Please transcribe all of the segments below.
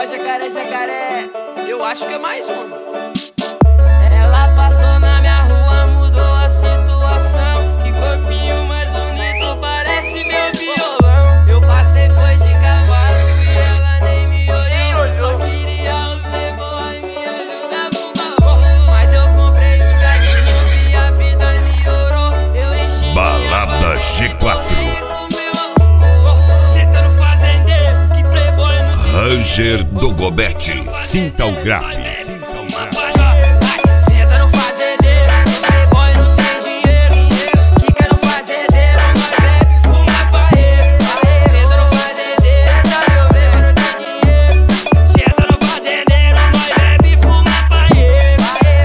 jacaré, jacaré. Eu acho que é mais uma. Ela passou na minha rua, mudou a situação. Que corpinho mais bonito, parece meu violão. Eu passei, foi de cavalo e ela nem me olhou. Só queria os playboy, me ajuda com balão. Mas eu comprei os gatinhos e a vida melhorou. Eu enchi Balada G4. Ranger do Gobete, sinta o grave. Senta no fazendeiro, playboy não tem dinheiro. Quica no fazendeiro, nós bebe, fuma paeiro. Senta no fazendeiro, meu bebo não tem dinheiro. Senta no fazendeiro, nós bebe, fuma paeiro.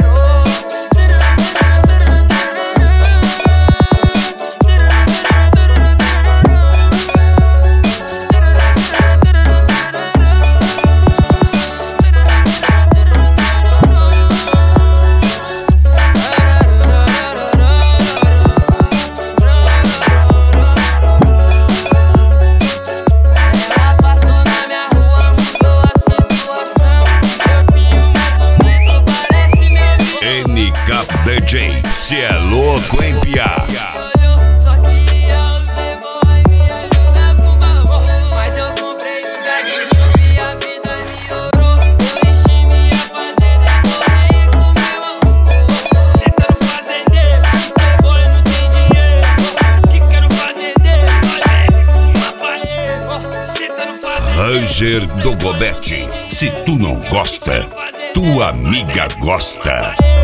DJ, cê é louco, hein, piá? Só queria os playboy, me ajuda com balão. Mas eu comprei os gatinhos e a vida melhorou. Eu enchi minha fazenda e morri com meu amor. Senta no fazendeiro, playboy não tem dinheiro. Quica no fazendeiro, nós bebe, fuma paeiro. Senta no fazendeiro, Ranger do Gobete, se tu não gosta, tua amiga gosta.